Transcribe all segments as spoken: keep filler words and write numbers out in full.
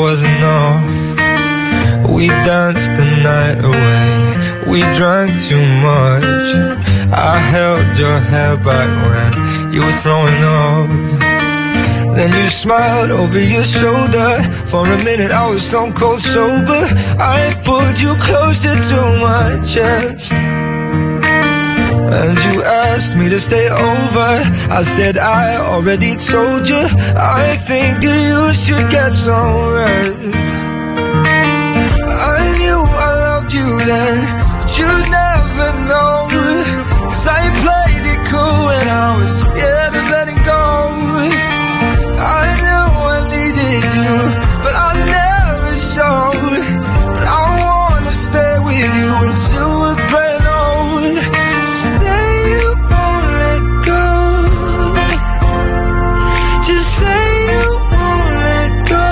was enough. We danced the night away. We drank too much. I held your hair back when you were throwing up. Then you smiled over your shoulder. For a minute I was stone cold sober. I pulled you closer to my chest, and you asked me to stay over. I said I already told you. I think that you should get some rest. I knew I loved you then, but you never know. 'Cause I played it cool when I was scared of letting go. I knew I needed you, but I never showed. But I wanna stay with you until we're growing old. Say you won't let go. Just say you won't let go.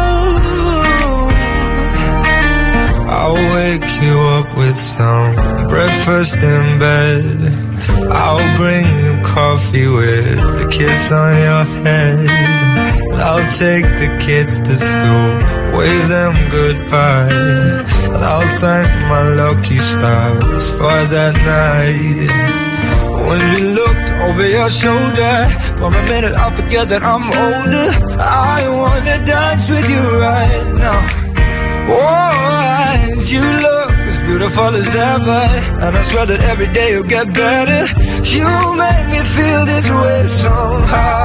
I'll wake you up with some breakfast in bed. I'll bring you coffee with the kiss on your head. I'll take the kids to school, wave them goodbye. And I'll thank my lucky stars for that night. When you looked over your shoulder, for a minute I forget that I'm older. I wanna dance with you right now. Oh, and you look as beautiful as ever, and I swear that every day you'll get better. You make me feel this way somehow.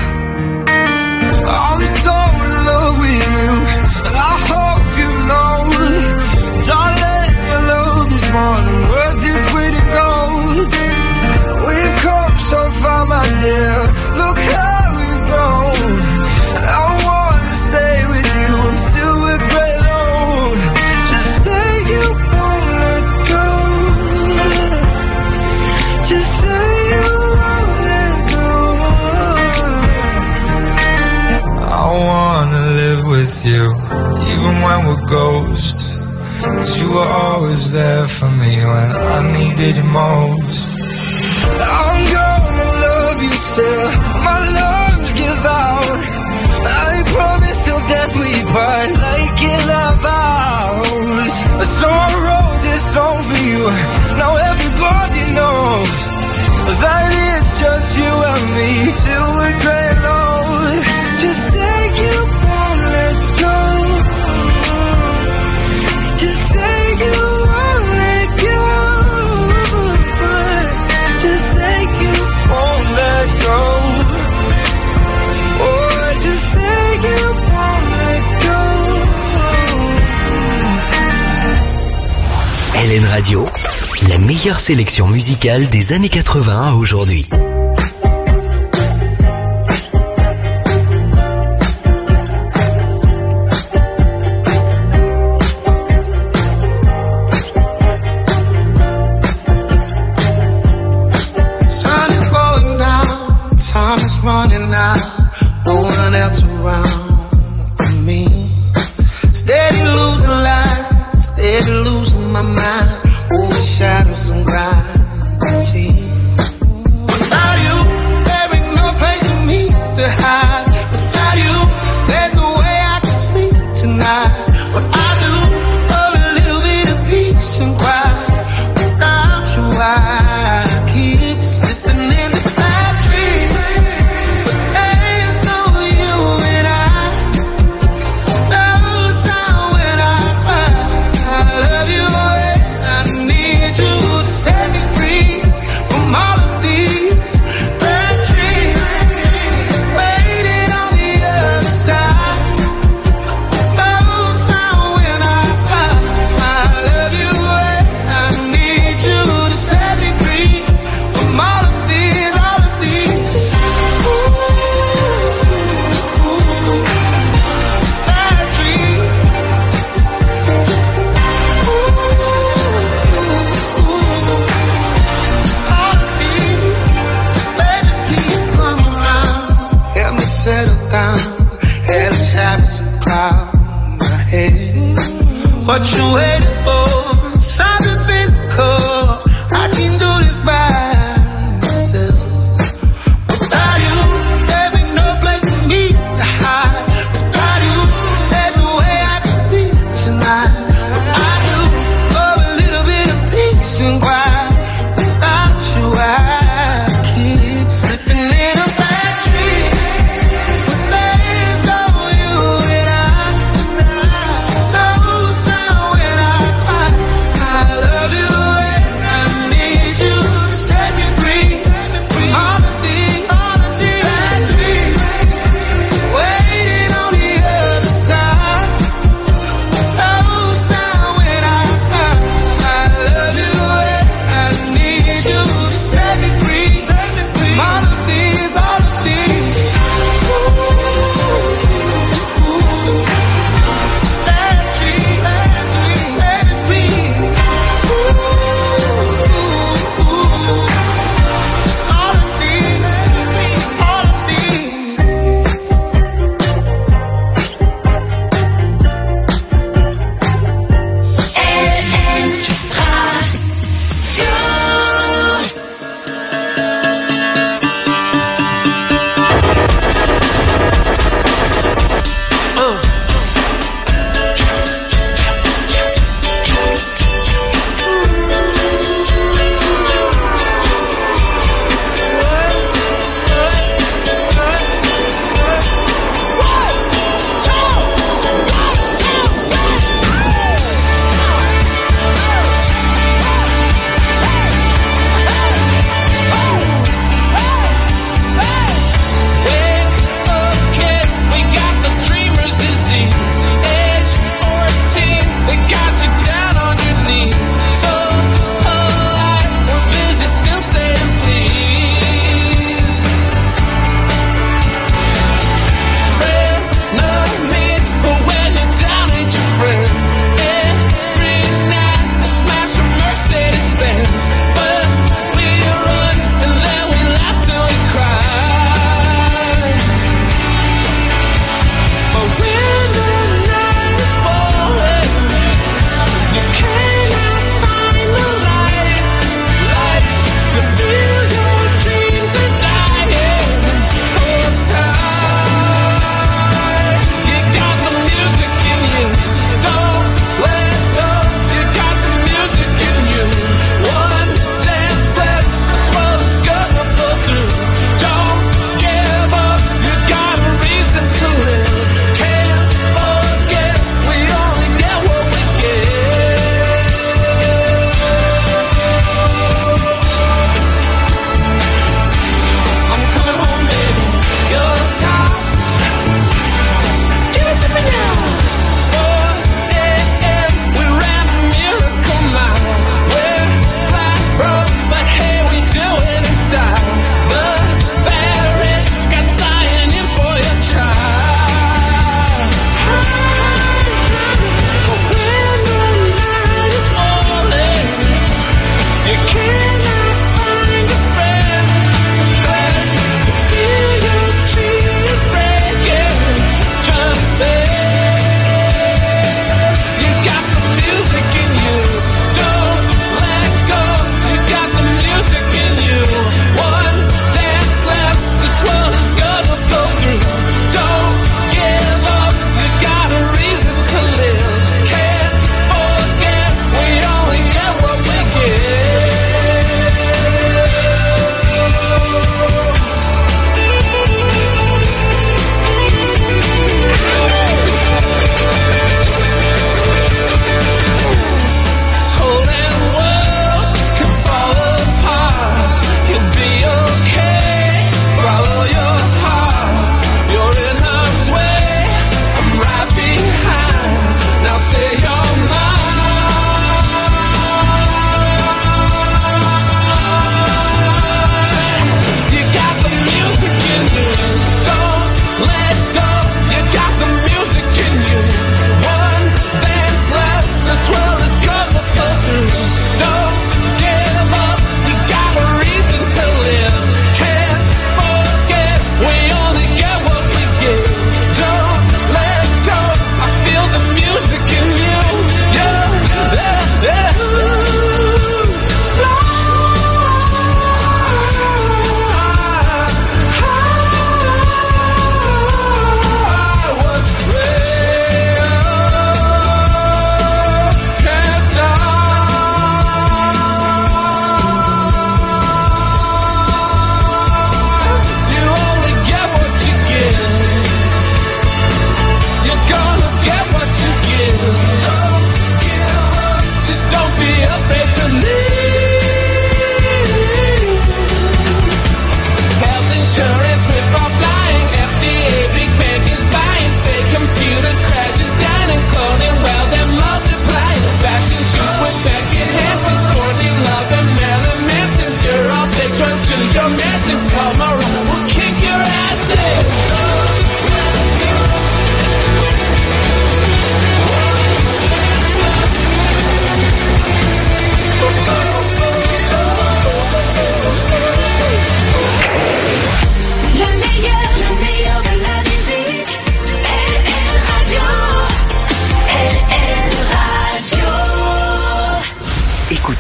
I'm so in love with you, and I hope you know, darling, your love is more than worth its weight in gold. We've come so far, my dear, look how we've grown. And I wanna stay with you until we're great old. Just say you won't let go. Just say you won't let go. I wanna live with you, even when we're ghosts. 'Cause you were always there for me when I needed you most. I'm gonna love you till my lungs give out. I promise till death we part, like in our vows. So I wrote this song for you, now everybody knows that it's just you and me till we're great old. Just say you won't let go. Just say you won't let go. Just say you won't let go. Oh, just say you won't let go. L N Radio, la meilleure sélection musicale des années quatre-vingts à aujourd'hui. Running out, no one else around for me. Steady losing life, steady losing my mind, over shadows and gravity. Without you, there ain't no place for me to hide. Without you, there's no way I can sleep tonight. What I do for a little bit of peace and quiet. Without you, I keep slipping in the bad dreams. What you waiting for? Something physical. I can do this by myself. Without you, there ain't no place for me to hide. Without you, there's no way I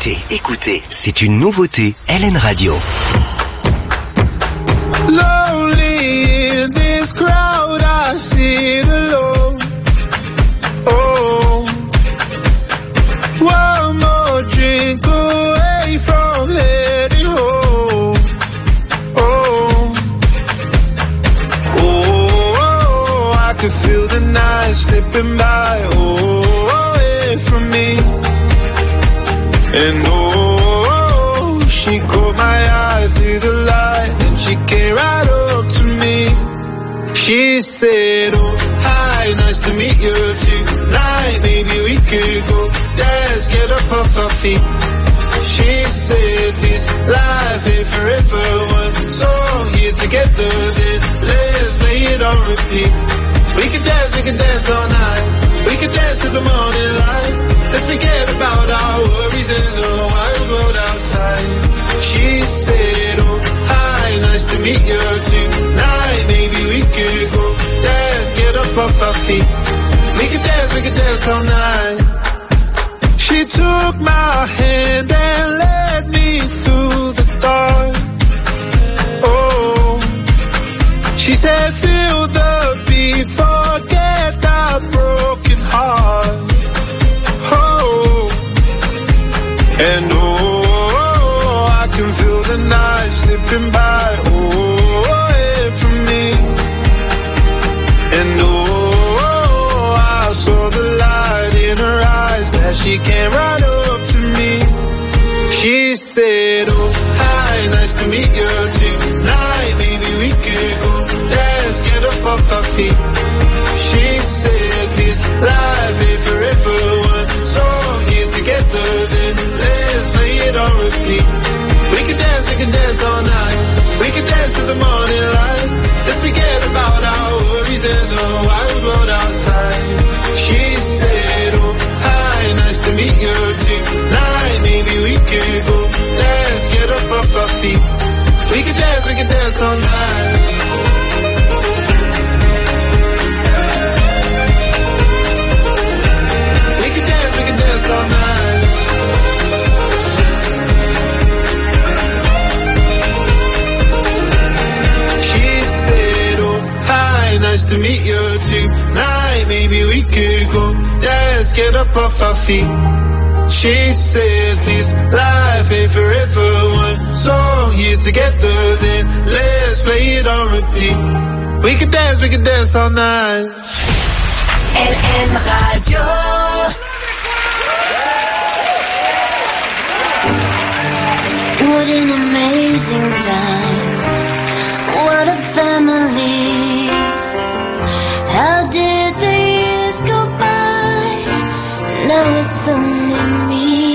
Écoutez, écoutez, c'est une nouveauté L N Radio. Lonely in this crowd, I sit alone. Oh, one more drink away from heading home. Oh, oh, I can feel the night slipping by. Oh, away from me. And oh, she caught my eye through the light, and she came right up to me. She said, oh, hi, nice to meet you tonight. Maybe we could go dance, get up off our feet. She said, this life ain't forever. One song here together, then let's play it on repeat. We can dance, we can dance all night. We can dance till the morning light. Let's forget about our worries in the wild world outside. She said, oh, hi, nice to meet you tonight. Maybe we could go dance, get up off our feet. We can dance, we can dance all night. She took my hand and led me through the dark. Oh, she said, feel the beat, forget that broken heart. Oh, and oh, I can feel the night slipping by. Oh, away from me. And oh, I saw the light in her eyes as she came right up to me. She said, oh, hi, nice to meet you tonight. Maybe we could go dance, get up off our feet. She said, this life ain't forever. One song here together, then let's play it on repeat. We can dance, we can dance all night. We can dance till the morning light. Let's forget about our worries and the wild world outside. She said, oh, hi, nice to meet you tonight. Maybe we could go dance, get up off our feet. We can dance, we can dance all night. We can dance, we can dance all night. She said, oh, hi, nice to meet you tonight. Maybe we could go dance, get up off our feet. She said, this life ain't forever. One song here together, then let's play it on repeat. We can dance, we can dance all night. L N Radio. What an amazing time. What a family. How did the years go by? Now it's only me.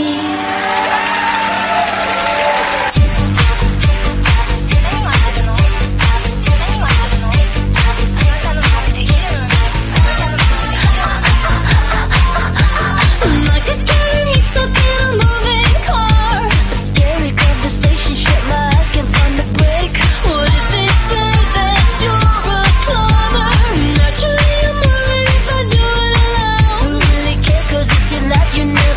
Like a cat he's stuck in a moving car. A scary conversation, shut my eyes, can't find the break. What if they say that you're a clover? Naturally I'm worried if I do it alone. Who really cares, 'cause it's your life, you know.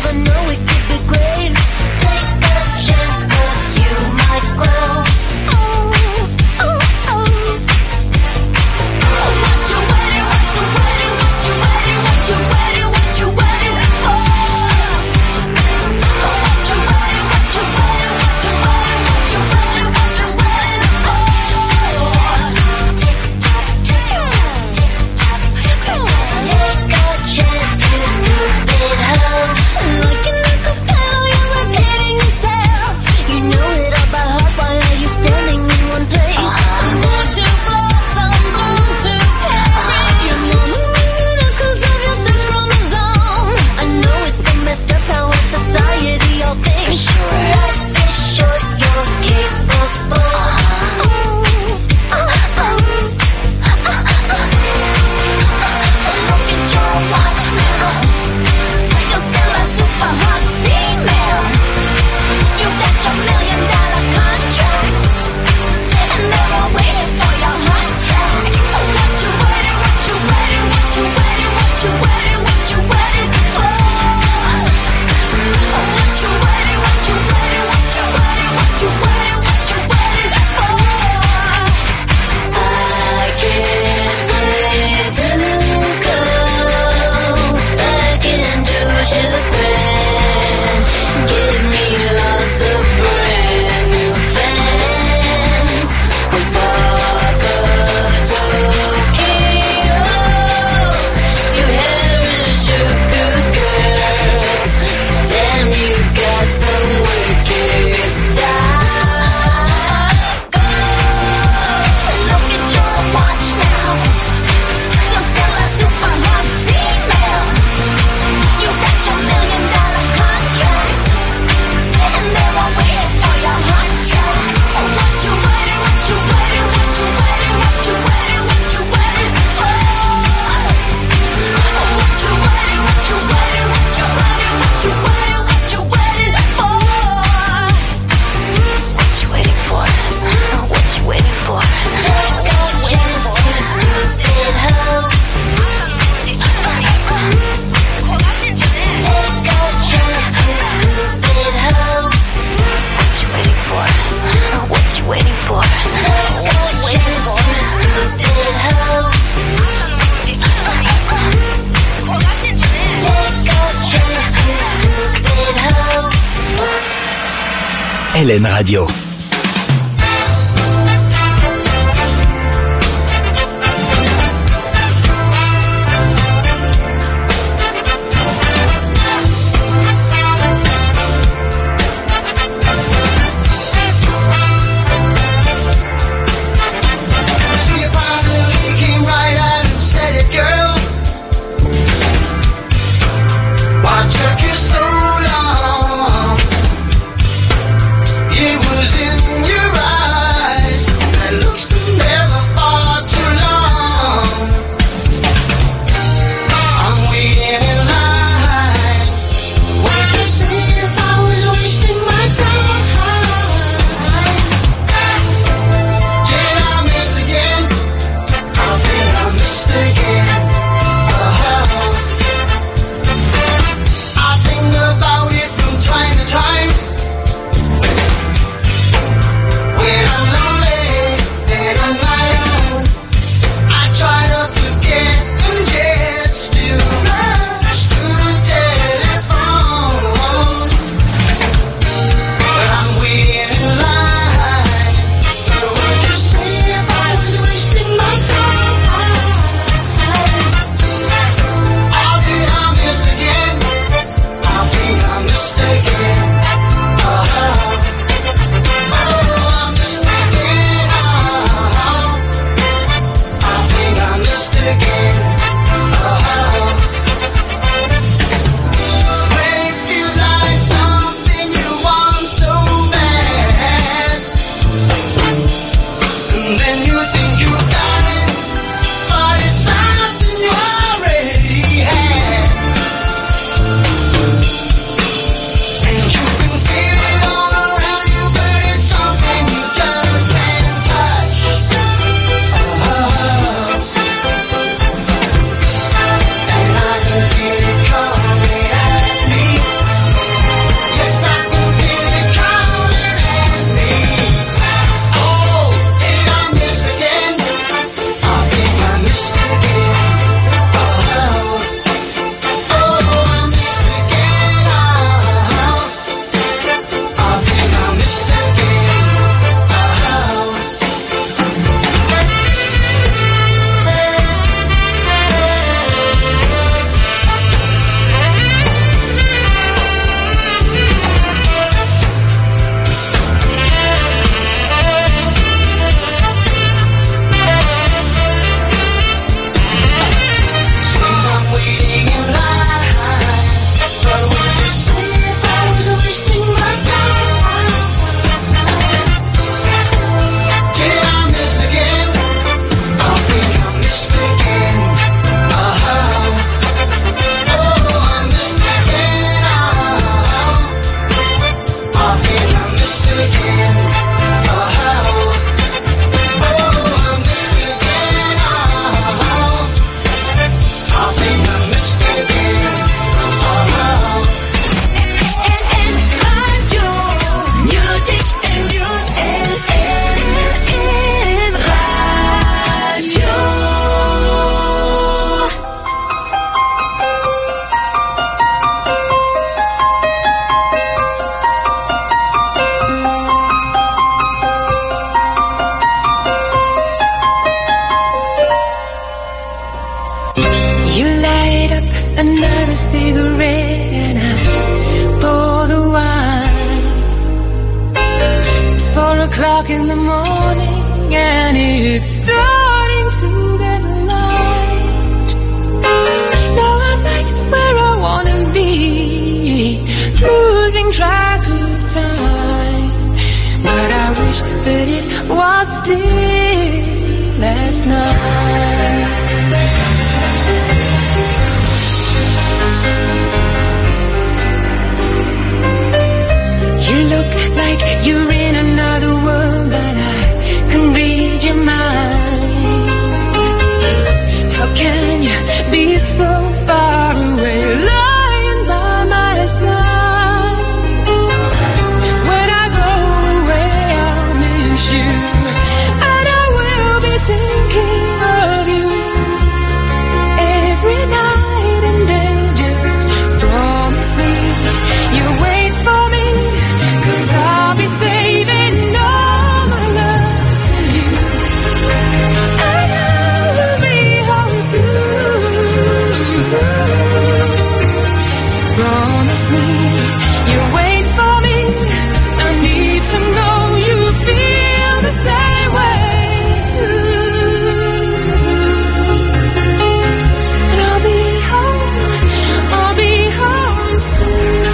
L N Radio. another cigarette and I pour the wine. It's four o'clock in the morning and it's starting to get light. Now I'm right where I wanna be, losing track of time. But I wish that it was still last night. You look like you're in another world, but I can read your mind. How can you be so far away, lying by my side? When I go away, I'll miss you, and I will be thinking of you. promise me you'll wait for me. I need to know you feel the same way too. And I'll be home, I'll be home soon.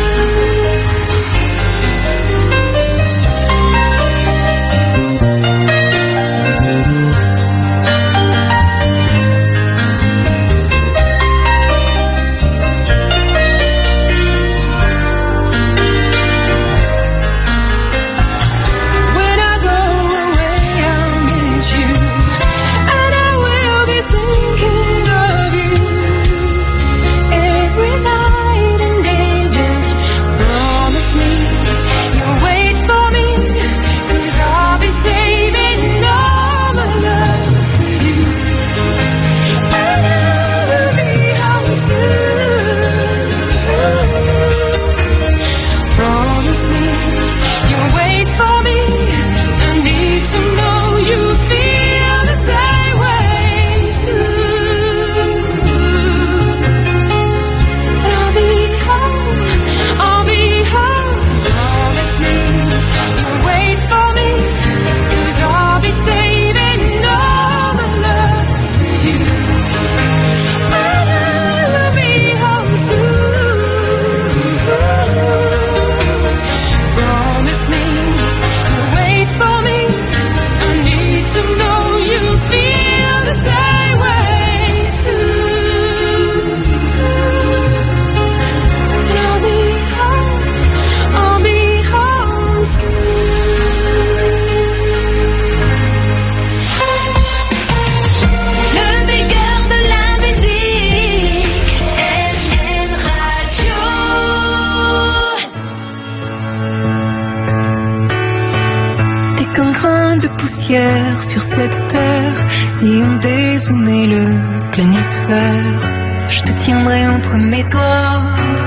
Sur cette terre, si on dézoomait le planisphère, je te tiendrai entre mes doigts,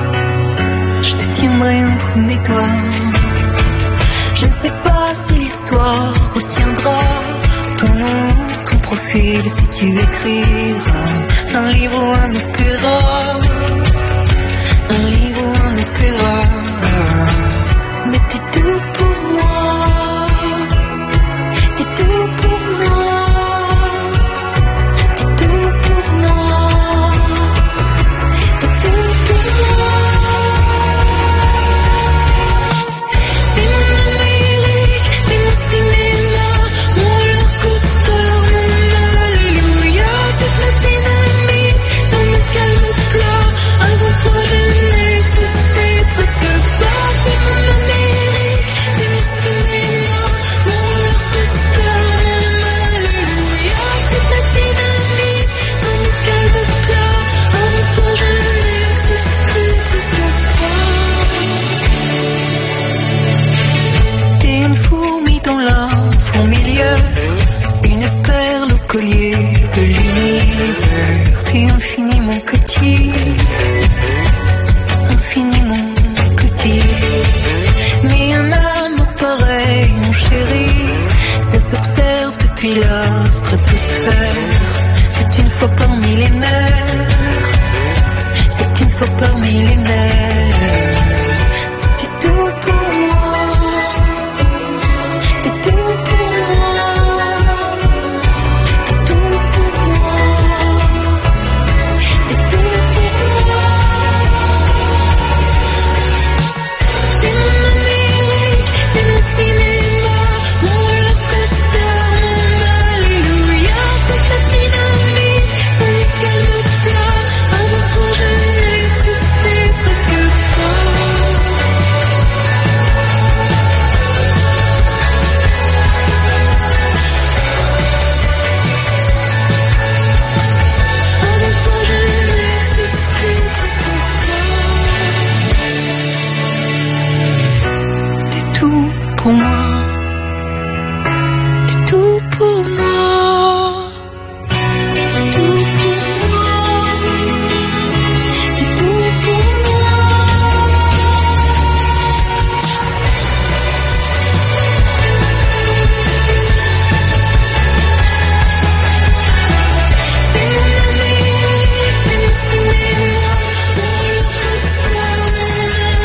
je te tiendrai entre mes doigts. Je ne sais pas si l'histoire retiendra ton nom, ton profil, si tu écriras un livre ou un opéra, un livre ou un opéra. Mais t'es tout pour moi. T'es tout pour moi, t'es tout pour moi, t'es tout pour moi. T'es mon Amérique, t'es mon cinéma, mon roller coaster, mon alléluia. T'es ma dynamique dans mon calme plat. Avant toi je n'existais presque pas. T'es mon Amérique, t'es mon cinéma, mon roller coaster. Une perle au collier de l'univers, puis infiniment petit, infiniment petit. Mais un amour pareil, mon chéri, ça s'observe depuis la stratosphère. C'est une fois par millénaire, c'est une fois par millénaire. C'est tout pour moi. Pour moi, c'est tout pour moi, c'est tout pour moi, c'est tout pour moi. C'est mon Amérique, c'est mon cinéma, mon roller coaster, mon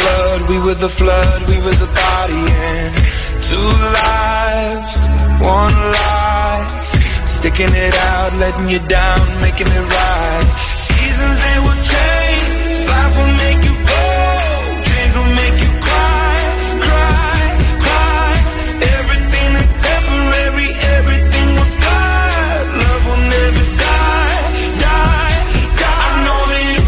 blood, we were the flood, we were the body, and two lives, one life, sticking it out, letting you down, making it right. Seasons they will change, life will make you go, dreams will make you cry, cry, cry. Everything is temporary, everything will slide, love will never die, die, die. I know that you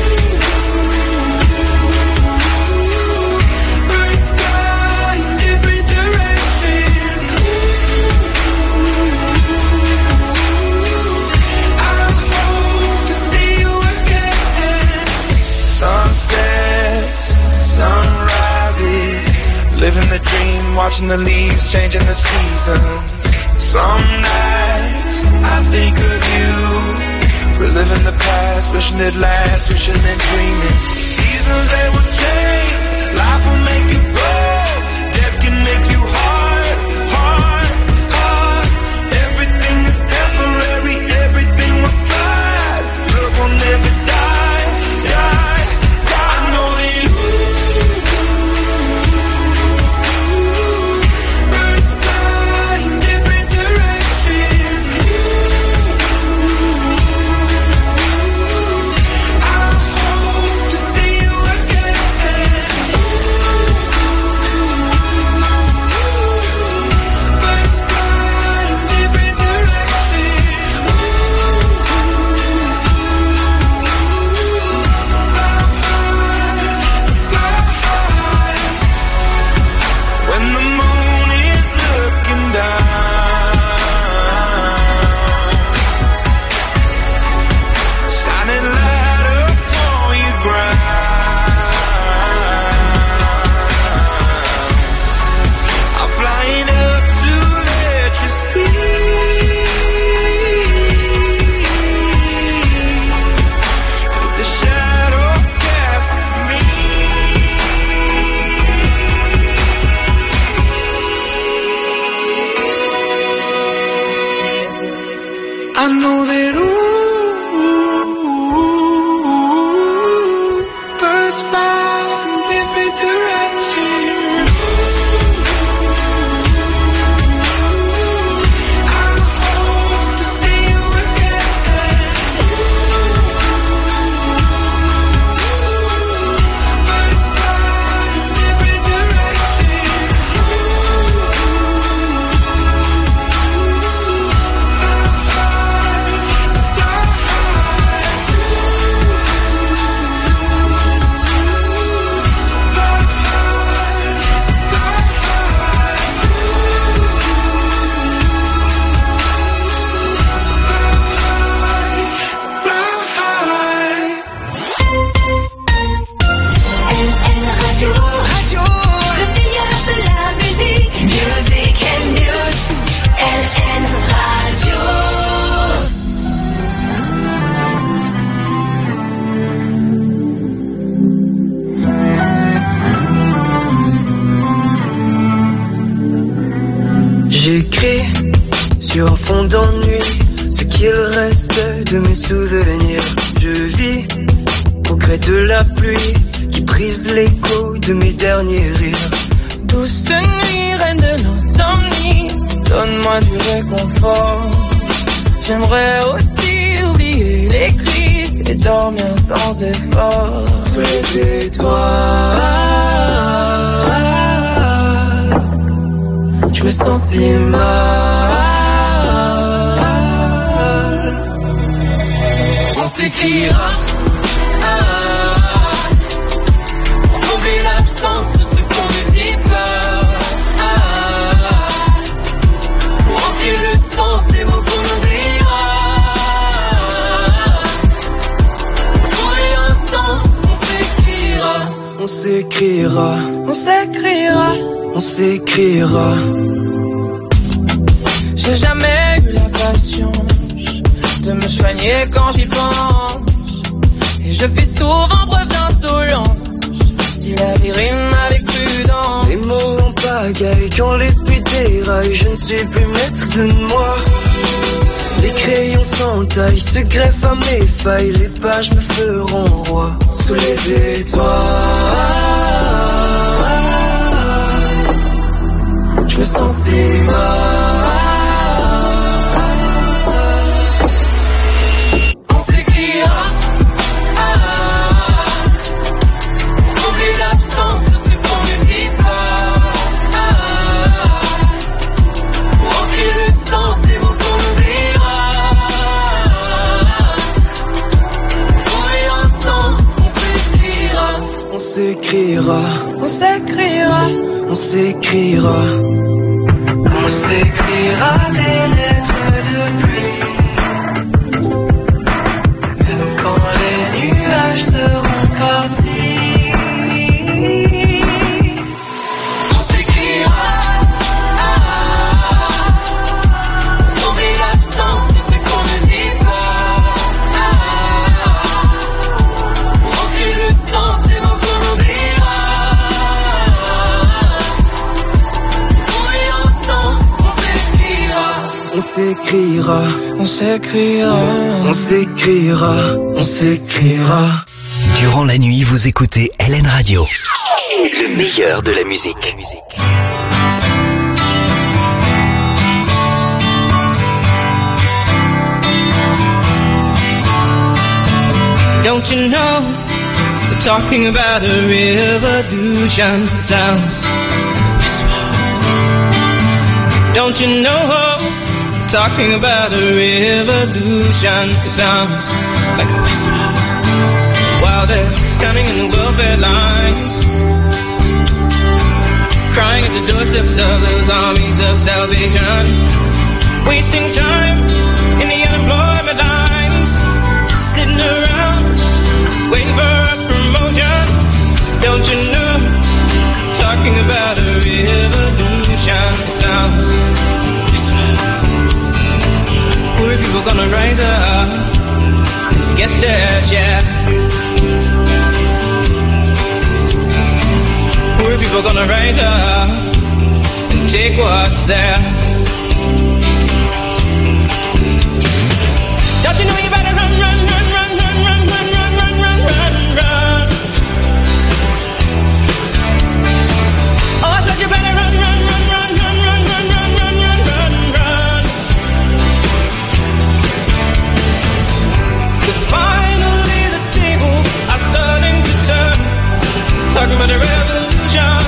first fly in different directions. I hope to see you again. Sunsets, sunrises, living the dream, watching the leaves, changing the seasons. Some nights I think of you, reliving the past, wishing it lasts, wishing and dreaming. Seasons they will change, life will make you grow, death can make you hard, hard, hard. Everything is temporary, everything will slide, love will never die, die, die. I know that you first fly in different directions. I hope to see you again. First fly in different directions. When the moon is looking down, shining light upon your ground, I'm flying up to let you see that the shadow casts me. I know that ooh, birds fly in different directions. I hope to see you again. Birds fly in different directions. L N Radio. Radio. Le meilleur de la musique. Music and news. L N Radio. J'écris sur un fond d'ennui ce qu'il reste de mes souvenirs. Je vis au gré de la pluie qui brise l'écho de mes derniers rires. Douce nuit, reine de l'insomnie, donne-moi du réconfort. J'aimerais aussi oublier les crises et dormir sans effort. Sous les étoiles, je me sens si mal. On s'écrira pour combler l'absence de ce qu'on ne dit pas, pour remplir le sens des mots qu'on oubliera. Pour trouver un sens, on s'écrira, on s'écrira, on s'écrira, on s'écrira. J'ai jamais eu la patience de me soigner quand j'y pense, et je fais souvent preuve d'insolence si la vie rime avec prudence. Les mots en pagaille quand l'esprit déraille, je ne suis plus maître de moi. Les crayons sans taille se greffent à mes failles, les pages me feront roi. Sous les étoiles, s'écrira, on s'écrira, on s'écrira des lettres de pluie. Même quand les nuages seront partis, on s'écrira. Trouver l'absence de ce qu'on ne dit pas. Manquer le sens des mots qu'on oubliera. On s'écrira, on s'écrira, on s'écrira, on s'écrira. Durant la nuit, vous écoutez L N Radio. Le meilleur de la musique. Don't you know, we're talking about a revolution sounds. Don't you know, talking about a revolution sounds like a whisper. While they're standing in the welfare lines, crying at the doorsteps of those armies of salvation, wasting time in the unemployment lines, sitting around waiting for a promotion. Don't you know, talking about a revolution sounds. Poor people gonna rise up, get theirs, yeah. Poor people gonna rise up and take what's theirs. Don't you know you better run, run, run, run, run, run, run, run, run, run, run, run. Oh, I said you better run, run, run, run, run, run, run, run, run, run, run, run. 'Cause finally the tables are starting to turn, talking about a revolution.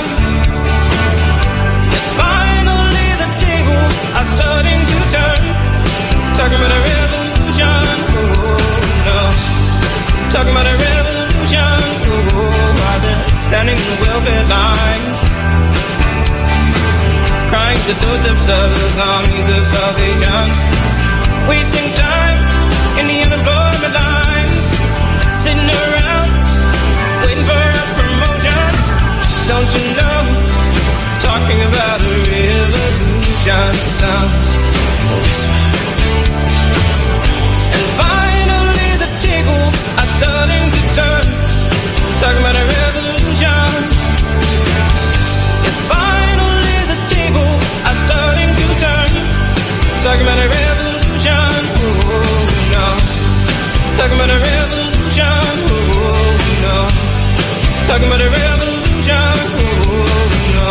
Yes, finally the tables are starting to turn, talking about a revolution. Oh, no. Talking about a revolution. Oh, while they're standing in the welfare lines, crying to those of those armies of salvation, wasting time in the unemployment lines, sitting around waiting for a promotion. Don't you know, talking about a revolution sounds. And finally the tables are starting to turn, talking about a revolution. Yes, finally the tables are starting to turn, talking about a revolution. Oh, no. Talking about a revolution. Oh, no. Talking about a revolution. Oh, no.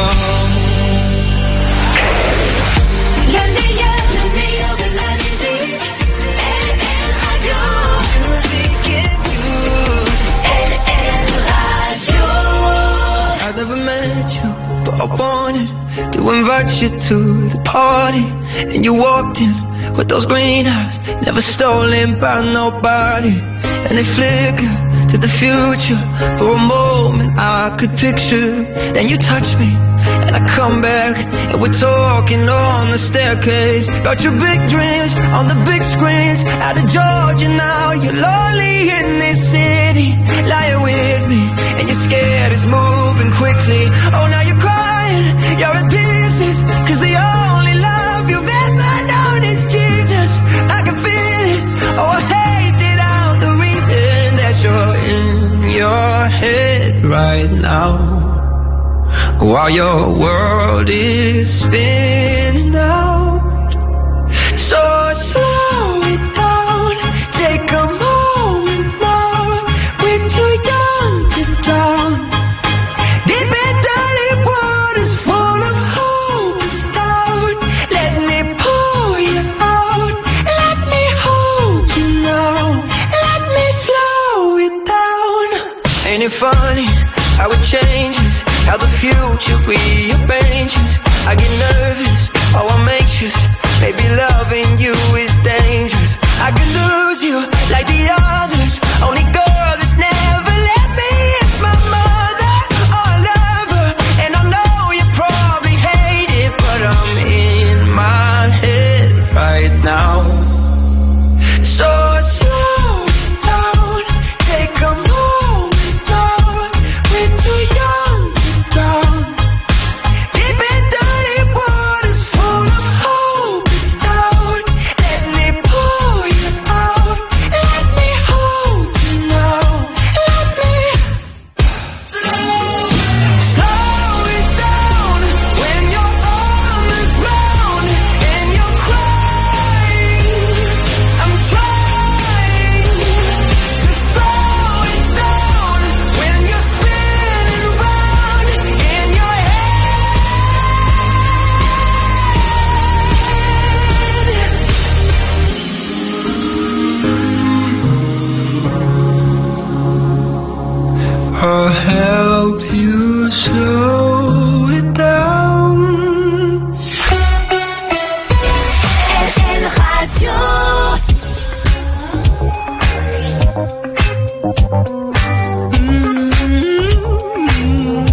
Le meilleur, le meilleur de la musique. L N Radio. Music and news. L N Radio. I never met you, but I wanted to invite you to the party. And you walked in with those green eyes, never stolen by nobody. And they flicker to the future. For a moment I could picture. Then you touch me and I come back, and we're talking on the staircase about your big dreams on the big screens. Out of Georgia now, you're lonely in this city. Lying with me and you're scared it's moving quickly. Oh, now you're crying, you're in pieces, 'cause the only love you've ever known is Jesus. I can feel it, oh I hate it out, the reason that you're in your head right now, while your world is spinning out. So slow it down, take a moment now. We're too young to drown. Deep in dirty waters full of hope is down. Let me pull you out. Let me hold you now. Let me slow it down. Ain't it funny how it changes, how the future rearranges? I get nervous, oh I'm anxious. Maybe loving you is dangerous. I could lose you like the others. Only girl that's never left me is my mother. Oh, I love her,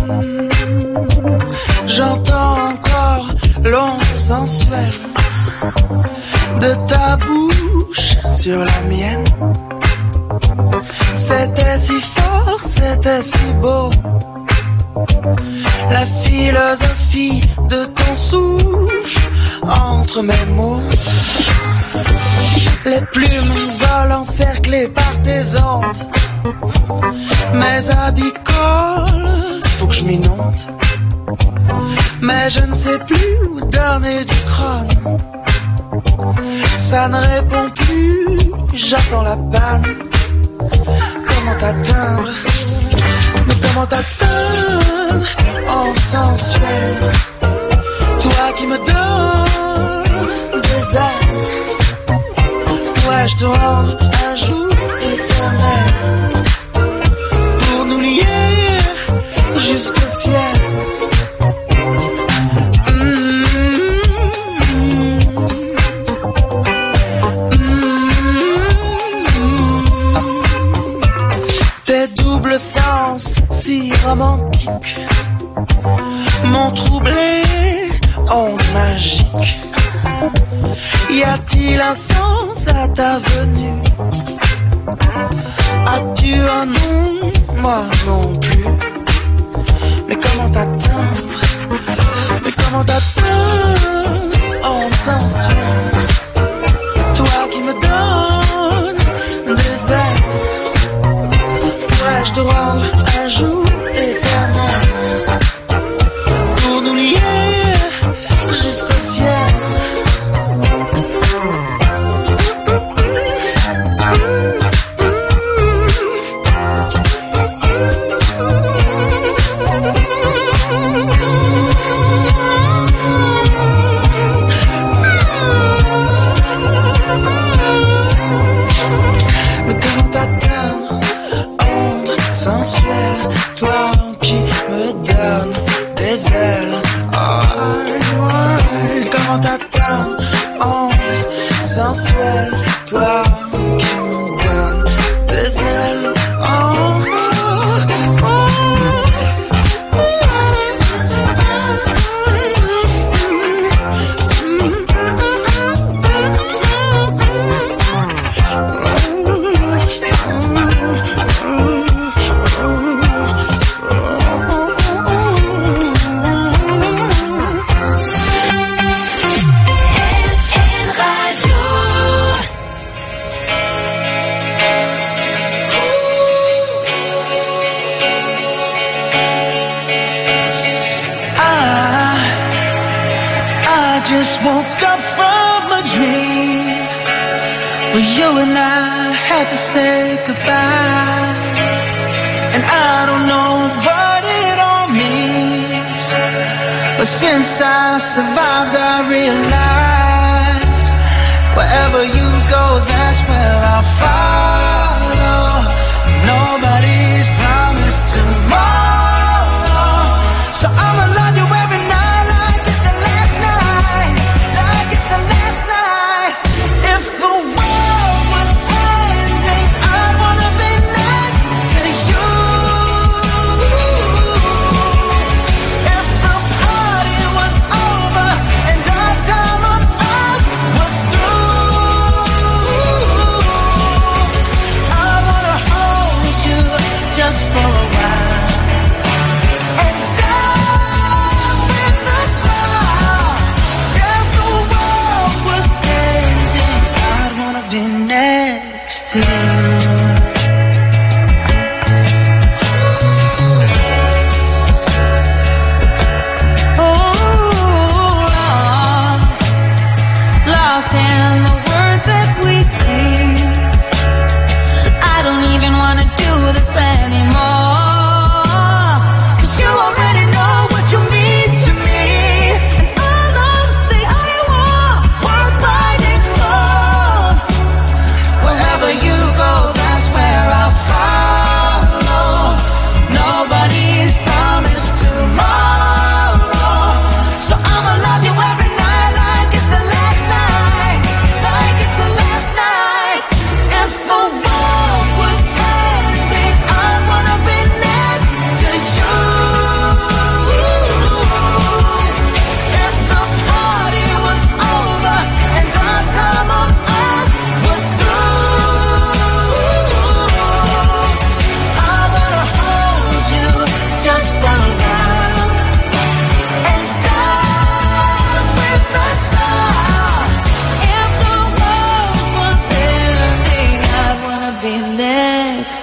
J'entends encore l'onde sensuelle de ta bouche sur la mienne. C'était si fort, c'était si beau. La philosophie de ton souffle entre mes mots. Les plumes volent encerclées par tes ondes. Mes habits collent, faut que je m'inonde. Mais je ne sais plus où donner du crâne. Ça ne répond plus, j'attends la panne. Comment t'atteindre? Mais comment t'atteindre en sensuel? Toi qui me donnes des ailes, pourrais-je te rendre un jour éternel pour nous lier jusqu'au ciel? Sens si romantique m'ont troublé, onde magique. Y a-t-il un sens à ta venue? As-tu un nom? Moi non plus. Mais comment t'atteindre? Mais comment t'atteindre? Onde sensuelle, toi qui me donnes des ailes, pourrais-je te rendre un jour éternel pour nous lier jusqu'au ciel? Mais comment t'atteindre? Sensuelle, toi qui me donnes des ailes. Oh, comment t'atteindre? Oh, sensuelle, toi qui me donnes des ailes. Oh, oh, oh. Just woke up from a dream where you and I had to say goodbye, and I don't know what it all means, but since I survived I realized wherever you go that's where I'll follow. Nobody's promised tomorrow, so I'ma love you every night.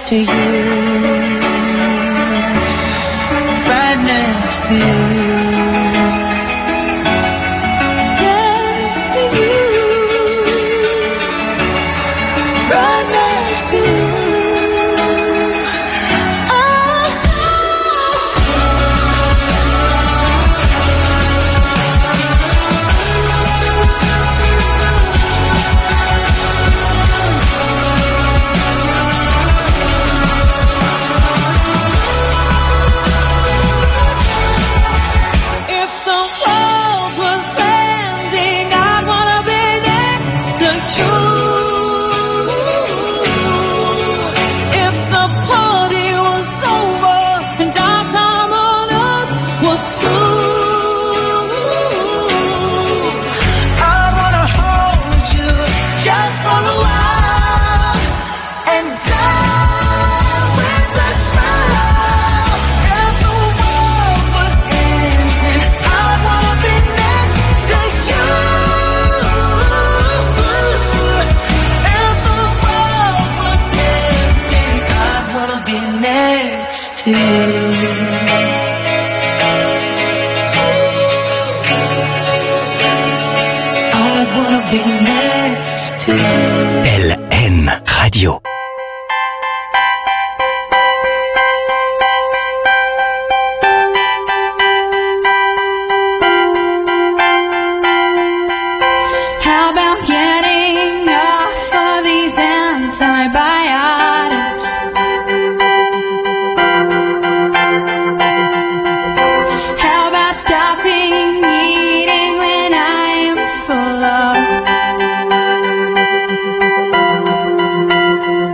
to you, right next to you. L N Radio. How about getting off of these antibiotics? How about stopping eating when I'm full of?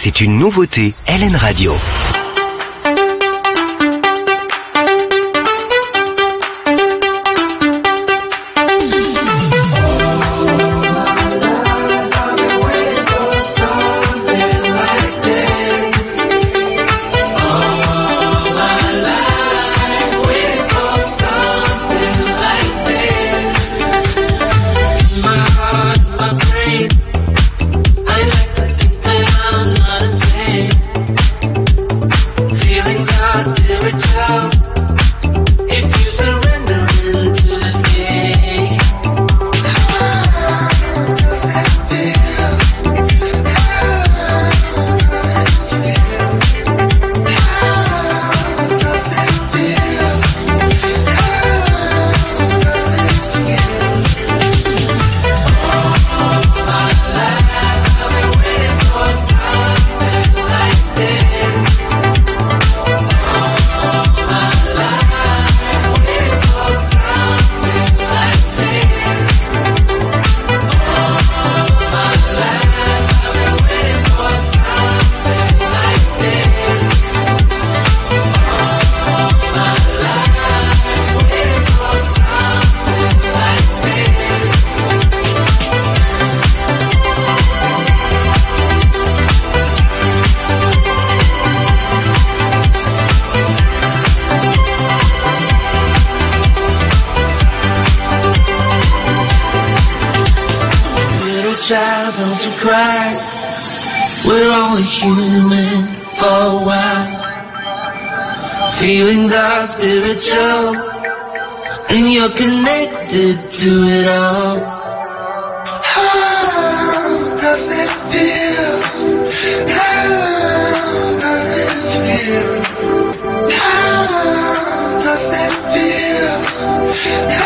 c'est une nouveauté L N Radio. Child, don't you cry. We're only human for a while. Feelings are spiritual, and you're connected to it all. How does it feel? How does it feel? How does it feel?